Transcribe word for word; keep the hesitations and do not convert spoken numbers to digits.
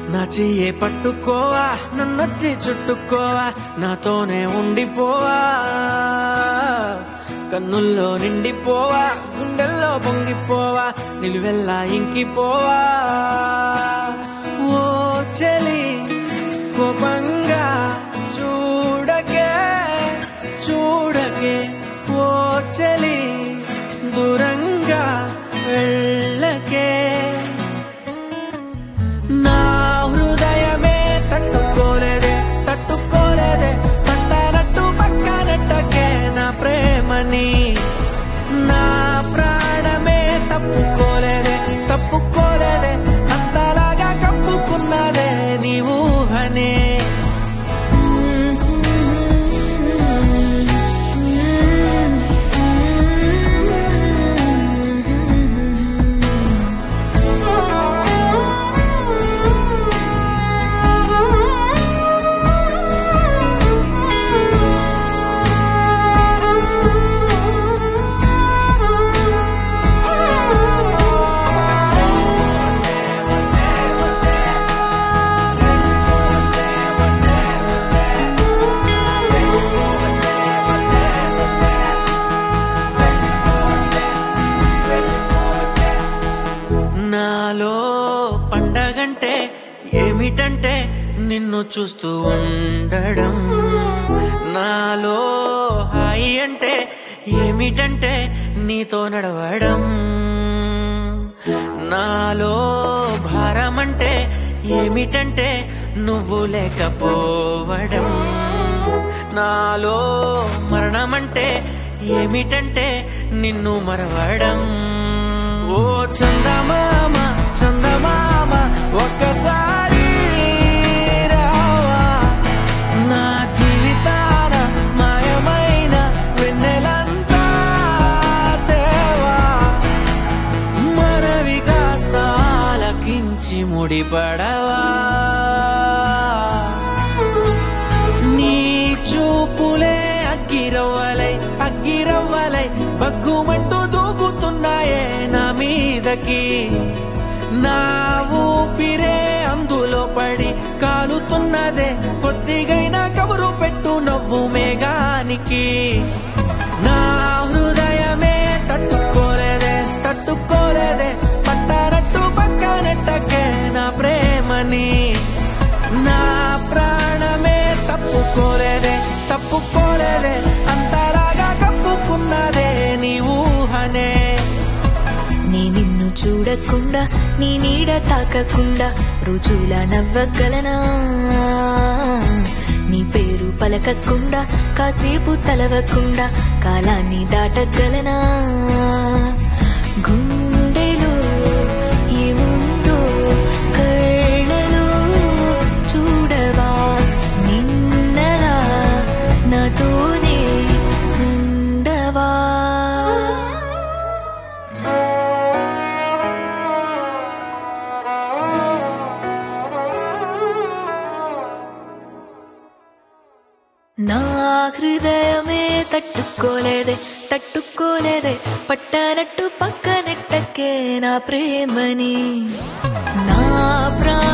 నా చెయ్యే పట్టుకోవా, నన్నొచ్చి చుట్టుకోవా, నాతోనే ఉండిపోవా, కన్నుల్లో నిండిపోవా, గుండెల్లో పొంగిపోవా, నిలువెల్లా ఇంకిపోవా. ఓ చెలి కోపంగా చూడకే చూడకే, ఓ చెలి దూరంగా వెళ్ళకే. నా హృదయమే తట్టుకోలేదే తట్టుకోలేదే, పట్టనట్టు పక్కనట్టకే నా ప్రేమని. నా ప్రాణమే తప్పుకోలేదే తప్పుకోలేదే, అంతలాగా కప్పుకున్నదే నీ ఊహనే. నాలో పండగంటే ఏమిటంటే నిన్ను చూస్తూ ఉండడం, నాలో హాయి అంటే ఏమిటంటే నీతో నడవడం, నాలో భారం అంటే ఏమిటంటే నువ్వు లేకపోవడం, నాలో మరణమంటే ఏమిటంటే నిన్ను మరవడం. ఓ చందమామ చందమామ ఒక్కసారి రావా, నా జీవితాన మాయమైన వెన్నెలంతా తేవా, మనవి కాస్త ఆలకించి ముడిపడవా. నీ చూపులే అగ్గిరవ్వలై అగ్గిరవ్వలై బగ్గుమంటూ దూకుతున్నాయే నా మీదకి, నా ఊపిరే అందులో పడి కాలుతున్నదే, కొద్దిగైనా కబురు పెట్టు నవ్వు మేఘానికి. నా హృదయమే తట్టుకోలేదే తట్టుకోలేదే, పట్టనట్టు పక్కనట్టకే నా ప్రేమని. నా ప్రాణమే తప్పుకోలేదే తప్పుకోలేదే, అంతలాగా కప్పుకున్నదే నీ ఊహనే. నీ నిన్ను చూడకుండా నీ నీడ తాకకుండా రుజుల నవ్వగలనా, నీ పేరు పలకకుండా కాసేపు తలవకుండా కాలాన్ని దాటగలనా. గుండెలో ఏముందో కళ్ళలో చూడవా, నిన్నలా నాతోనే ఉండవా. నా హృదయమే తట్టుకోలేదే తట్టుకోలేదే, పట్టనట్టు పక్కనెట్టకే నా ప్రేమని. నా ప్రా